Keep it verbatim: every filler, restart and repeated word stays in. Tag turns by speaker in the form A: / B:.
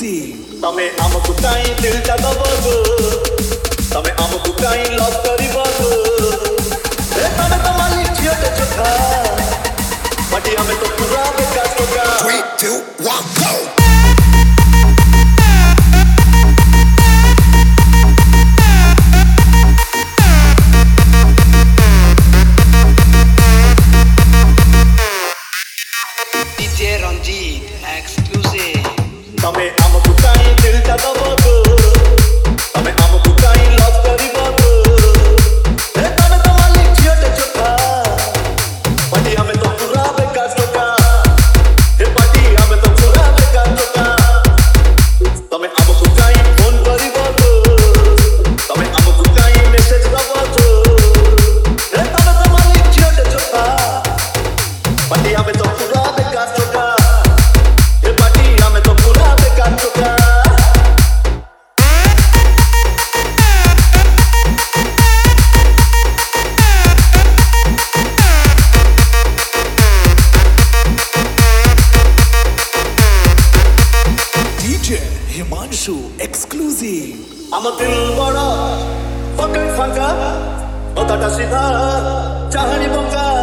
A: exclusive.
B: तमे आमकु काई दिल टा दबगो तमे आमकु काई लव करिबगो ए तमे त मालिक छियटे चोखा बाटी हमें तो पूरा बेकार होगा
C: three two one go
D: D J Ranjit exclusive.
B: तमे आमकु काई दिल टा दबगो तमे आमकु काई लव करिबगो ए तमे त मालिक छियटे चोखा बाटी हमें तो पूरा बेकार होगा ए बाटी हमें तो पूरा बेकार होगा तमे आमकु काई फोन करिबगो तमे आमकु काई मेसेज दबगो ए तमे त मालिक छियटे चोखा बाटी हमें तो पूरा बेकार होगा ए बाटी हमें तो पूरा बेकार होगा
A: D J Himanshu exclusive.
B: I'm a दिल बड़ा पकड़ फंका बताता सीधा चाहनी बंगा